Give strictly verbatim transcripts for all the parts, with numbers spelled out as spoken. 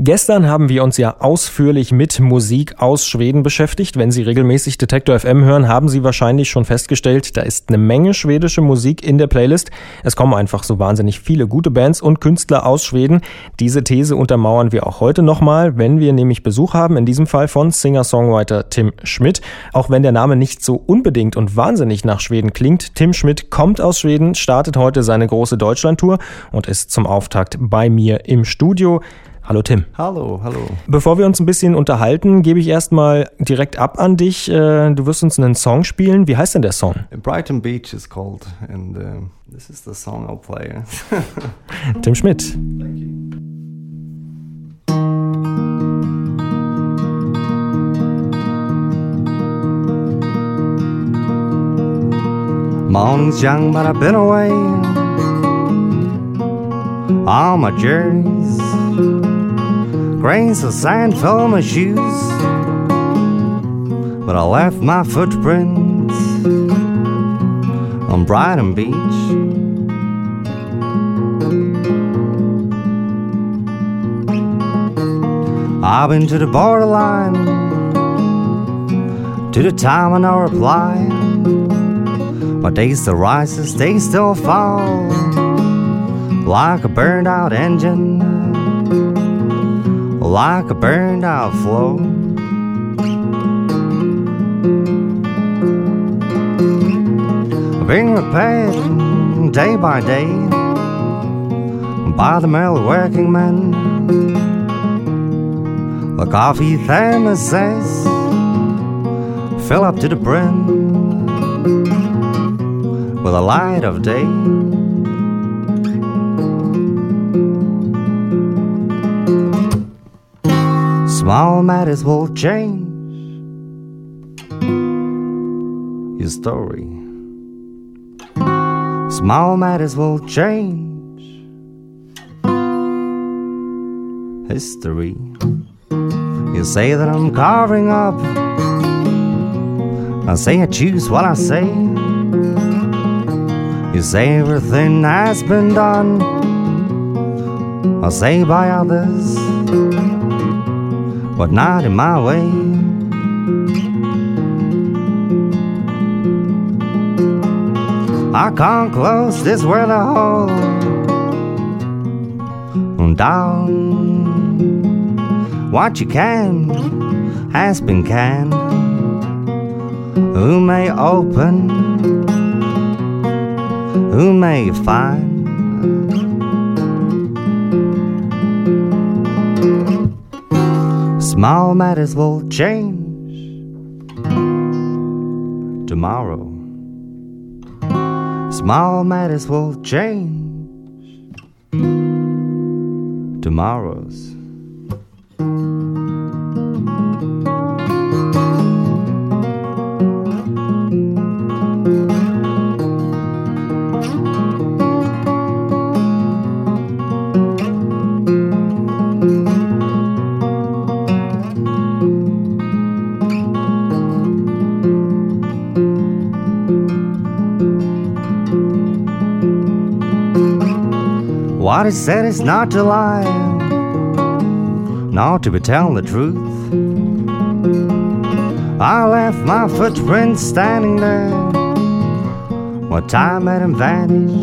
Gestern haben wir uns ja ausführlich mit Musik aus Schweden beschäftigt. Wenn Sie regelmäßig Detektor F M hören, haben Sie wahrscheinlich schon festgestellt, da ist eine Menge schwedische Musik in der Playlist. Es kommen einfach so wahnsinnig viele gute Bands und Künstler aus Schweden. Diese These untermauern wir auch heute nochmal, wenn wir nämlich Besuch haben, in diesem Fall von Singer-Songwriter Tim Schmidt. Auch wenn der Name nicht so unbedingt und wahnsinnig nach Schweden klingt, Tim Schmidt kommt aus Schweden, startet heute seine große Deutschlandtour und ist zum Auftakt bei mir im Studio. Hallo Tim. Hallo, hallo. Bevor wir uns ein bisschen unterhalten, gebe ich erstmal direkt ab an dich. Du wirst uns einen Song spielen. Wie heißt denn der Song? Brighton Beach is called and uh, this is the song I'll play. Tim Schmidt. Thank you. Morning's young but I've been away all my journeys. Grains of sand fill my shoes, but I left my footprints on Brighton Beach. I've been to the borderline, to the time of no reply. My days still rises, they still fall, like a burned out engine, like a burned out flow. Being repaired day by day by the merely working men. The coffee thermoses fill up to the brim with the light of day. Small matters will change your story. Small matters will change history. You say that I'm carving up, I say I choose what I say. You say everything has been done, I say by others, but not in my way. I can't close this world a hole down. What you can has been canned. Who may open, who may find. Small matters will change tomorrow. Small matters will change tomorrows. What is said is not to lie, nor to be telling the truth. I left my footprints standing there, what time made them vanish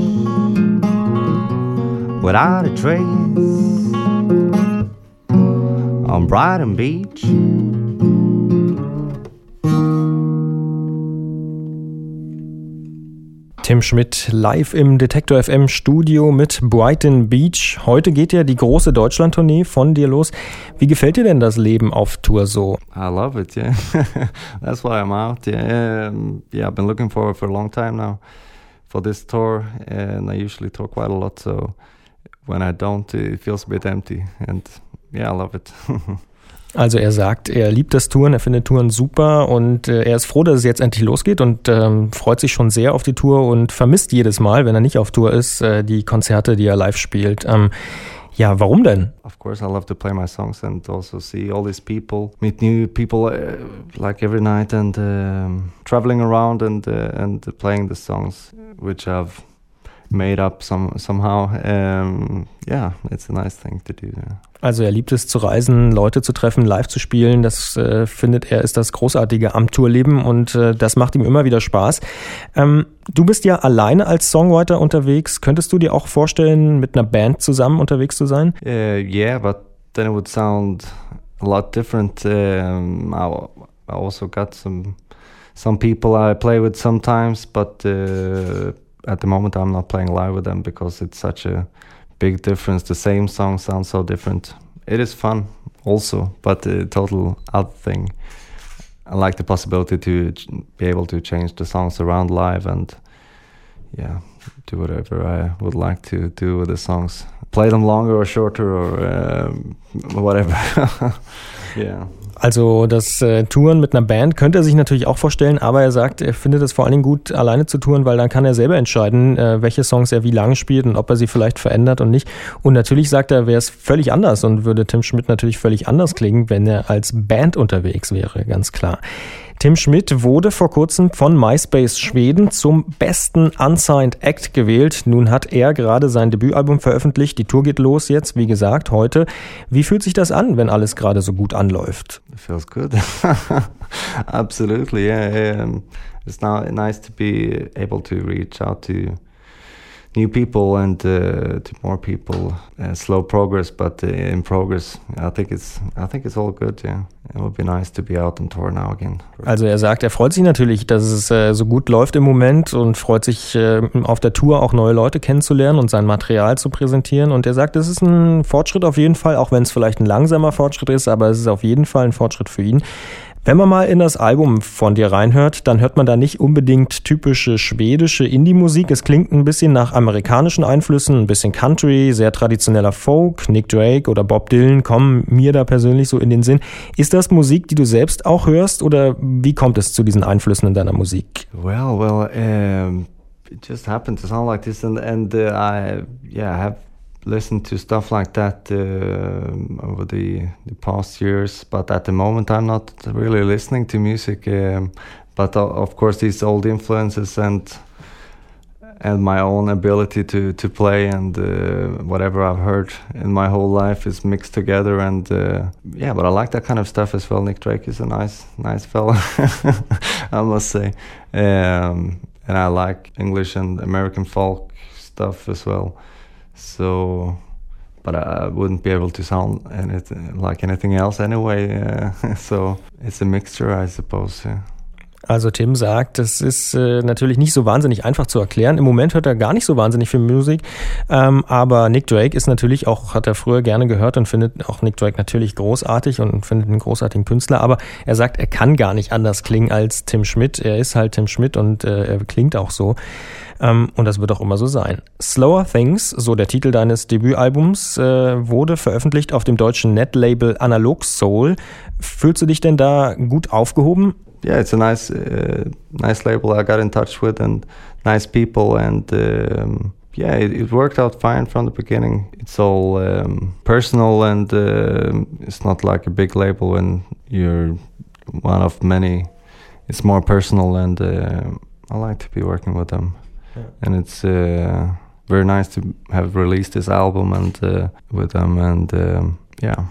without a trace on Brighton Beach. Tim Schmidt live im Detektor F M Studio mit Brighton Beach. Heute geht ja die große Deutschland-Tournee von dir los. Wie gefällt dir denn das Leben auf Tour so? I love it, yeah. That's why I'm out. Yeah, um, yeah, I've been looking forward for a long time now for this tour, and I usually tour quite a lot. So when I don't, it feels a bit empty, and yeah, I love it. Also er sagt, er liebt das Touren, er findet Touren super und äh, er ist froh, dass es jetzt endlich losgeht und ähm, freut sich schon sehr auf die Tour und vermisst jedes Mal, wenn er nicht auf Tour ist, äh, die Konzerte, die er live spielt. Ähm, ja, warum denn? Of course, I love to play my songs and also see all these people, meet new people uh, like every night and um, traveling around and uh, and playing the songs which I've made up some, somehow. Um, yeah, it's a nice thing to do. Yeah. Also er liebt es zu reisen, Leute zu treffen, live zu spielen. Das äh, findet er ist das Großartige am Tourleben und äh, das macht ihm immer wieder Spaß. Ähm, du bist ja alleine als Songwriter unterwegs. Könntest du dir auch vorstellen, mit einer Band zusammen unterwegs zu sein? Uh, yeah, but then it would sound a lot different. Um, I, I also got some some people I play with sometimes, but uh, at the moment I'm not playing live with them because it's such a big difference. The same song sounds so different. It is fun also, but a total other thing. I like the possibility to be able to change the songs around live and yeah, do whatever I would like to do with the songs. Play them longer or shorter or um, whatever. Yeah. Also das äh, Touren mit einer Band könnte er sich natürlich auch vorstellen, aber er sagt, er findet es vor allen Dingen gut, alleine zu touren, weil dann kann er selber entscheiden, äh, welche Songs er wie lange spielt und ob er sie vielleicht verändert und nicht. Und natürlich sagt er, wäre es völlig anders und würde Tim Schmidt natürlich völlig anders klingen, wenn er als Band unterwegs wäre, ganz klar. Tim Schmidt wurde vor kurzem von MySpace Schweden zum besten Unsigned Act gewählt. Nun hat er gerade sein Debütalbum veröffentlicht. Die Tour geht los jetzt, wie gesagt, heute. Wie fühlt sich das an, wenn alles gerade so gut anläuft? It feels good. Absolutely, yeah. Um, it's now nice to be able to reach out to new people and uh, to more people. Uh, slow progress, but uh, in progress. I think it's I think it's all good. Yeah, it would be nice to be out on tour now again. Also er sagt, er freut sich natürlich, dass es äh, so gut läuft im Moment und freut sich äh, auf der Tour auch neue Leute kennenzulernen und sein Material zu präsentieren. Und er sagt, es ist ein Fortschritt auf jeden Fall, auch wenn es vielleicht ein langsamer Fortschritt ist, aber es ist auf jeden Fall ein Fortschritt für ihn. Wenn man mal in das Album von dir reinhört, dann hört man da nicht unbedingt typische schwedische Indie-Musik. Es klingt ein bisschen nach amerikanischen Einflüssen, ein bisschen Country, sehr traditioneller Folk. Nick Drake oder Bob Dylan kommen mir da persönlich so in den Sinn. Ist das Musik, die du selbst auch hörst oder wie kommt es zu diesen Einflüssen in deiner Musik? Well, well, um, it just happened to sound like this and, and uh, I, yeah, I have listened to stuff like that uh, over the, the past years, but at the moment I'm not really listening to music. Um, but uh, of course these old influences and and my own ability to, to play and uh, whatever I've heard in my whole life is mixed together. And uh, yeah, but I like that kind of stuff as well. Nick Drake is a nice nice fella, I must say. Um, and I like English and American folk stuff as well. So, but I wouldn't be able to sound anything like anything else anyway. Uh, so it's a mixture, I suppose. Yeah. Also Tim sagt, das ist äh, natürlich nicht so wahnsinnig einfach zu erklären. Im Moment hört er gar nicht so wahnsinnig viel Musik, ähm, aber Nick Drake ist natürlich auch, hat er früher gerne gehört und findet auch Nick Drake natürlich großartig und findet einen großartigen Künstler, aber er sagt, er kann gar nicht anders klingen als Tim Schmidt. Er ist halt Tim Schmidt und äh, er klingt auch so. Um, und das wird auch immer so sein. Slower Things, so der Titel deines Debütalbums, äh, wurde veröffentlicht auf dem deutschen Netlabel Analog Soul. Fühlst du dich denn da gut aufgehoben? Yeah, it's a nice, uh, nice label I got in touch with and nice people and um, yeah, it, it worked out fine from the beginning. It's all um, personal and uh, it's not like a big label when you're one of many. It's more personal and uh, I like to be working with them. Yeah. And it's uh, very nice to have released this album and uh, with them and um, yeah,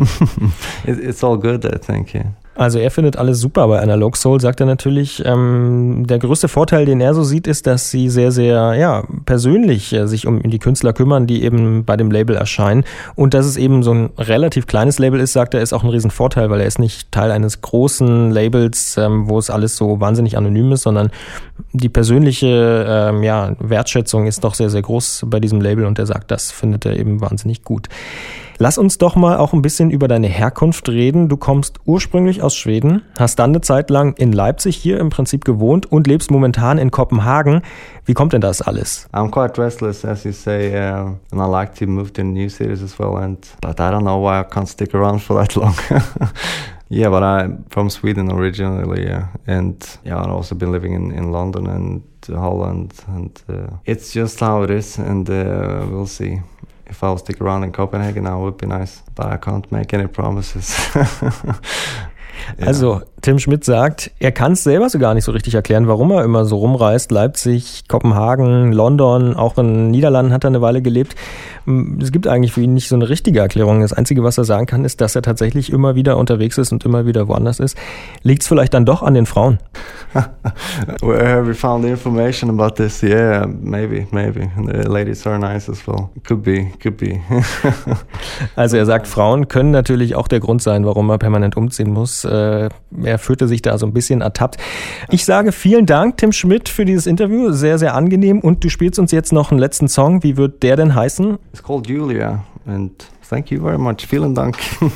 it, it's all good, I think, yeah. Also er findet alles super bei Analog Soul, sagt er natürlich. Ähm, der größte Vorteil, den er so sieht, ist, dass sie sehr, sehr ja persönlich äh, sich um die Künstler kümmern, die eben bei dem Label erscheinen. Und dass es eben so ein relativ kleines Label ist, sagt er, ist auch ein Riesenvorteil, weil er ist nicht Teil eines großen Labels, ähm, wo es alles so wahnsinnig anonym ist, sondern die persönliche ähm, ja, Wertschätzung ist doch sehr, sehr groß bei diesem Label und er sagt, das findet er eben wahnsinnig gut. Lass uns doch mal auch ein bisschen über deine Herkunft reden. Du kommst ursprünglich aus Schweden, hast dann eine Zeit lang in Leipzig hier im Prinzip gewohnt und lebst momentan in Kopenhagen. Wie kommt denn das alles? I'm quite restless, as you say, uh, and I like to move to new cities as well. And but I don't know why I can't stick around for that long. Yeah, but I'm from Sweden originally, yeah. And yeah, I've also been living in, in London and Holland, and uh, it's just how it is, and uh, we'll see. If I'll stick around in Copenhagen now, it would be nice, but I can't make any promises. Also, Tim Schmidt sagt, er kann es selber so gar nicht so richtig erklären, warum er immer so rumreist. Leipzig, Kopenhagen, London, auch in den Niederlanden hat er eine Weile gelebt. Es gibt eigentlich für ihn nicht so eine richtige Erklärung. Das Einzige, was er sagen kann, ist, dass er tatsächlich immer wieder unterwegs ist und immer wieder woanders ist. Liegt es vielleicht dann doch an den Frauen? Where have we found information about this? Yeah, maybe, maybe. The ladies are nice as well. Could be, could be. Also er sagt, Frauen können natürlich auch der Grund sein, warum er permanent umziehen muss. Er fühlte sich da so ein bisschen ertappt. Ich sage vielen Dank, Tim Schmidt, für dieses Interview. Sehr, sehr angenehm. Und du spielst uns jetzt noch einen letzten Song. Wie wird der denn heißen? It's called Julia. And thank you very much. Vielen Dank.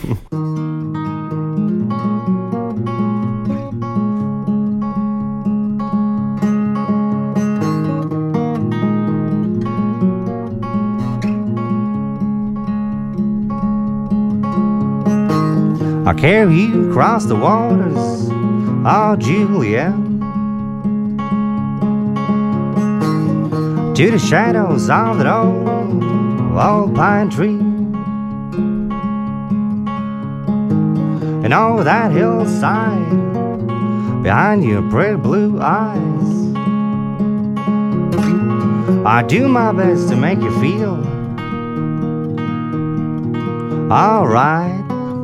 I carry you across the waters, oh Julia, to the shadows of that old, old pine tree, and over that hillside, behind your pretty blue eyes, I do my best to make you feel alright.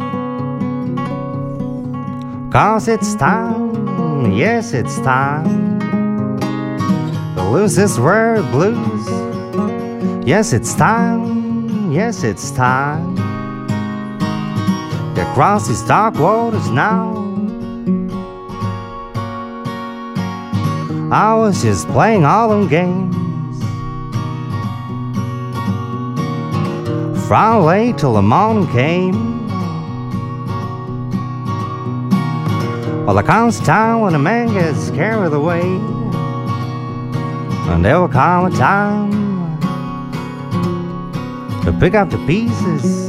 'Cause it's time, yes it's time to lose this world blues. Yes it's time, yes it's time to cross these dark waters now. I was just playing all them games from late till the morning came. Well, there comes a time when a man gets carried away, and there will come a time to pick up the pieces.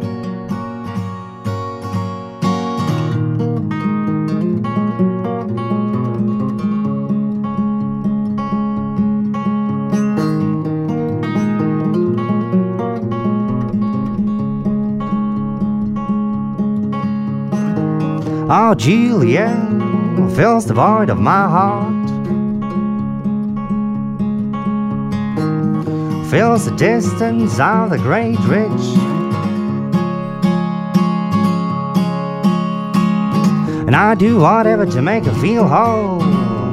Oh, Julia fills the void of my heart, fills the distance of the great ridge, and I do whatever to make her feel whole.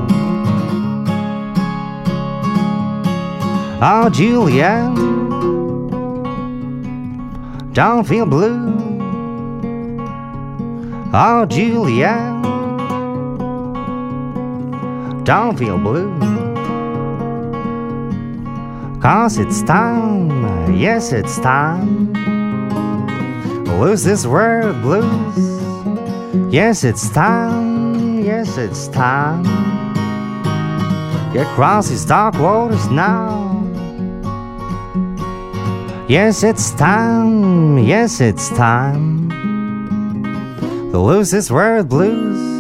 Oh, Julia, don't feel blue. Oh, Julia, don't feel blue. 'Cause it's time, yes it's time to lose this world blues. Yes it's time, yes it's time get across these dark waters now. Yes it's time, yes it's time to lose this world blues.